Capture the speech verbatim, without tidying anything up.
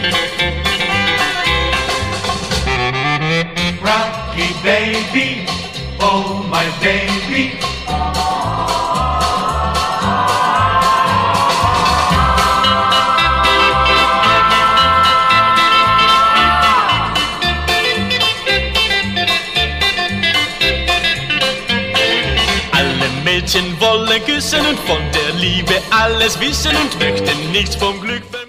Rocky baby, oh my baby. Alle Mädchen wollen küssen und von der Liebe alles wissen und möchten nichts vom Glück vermissen.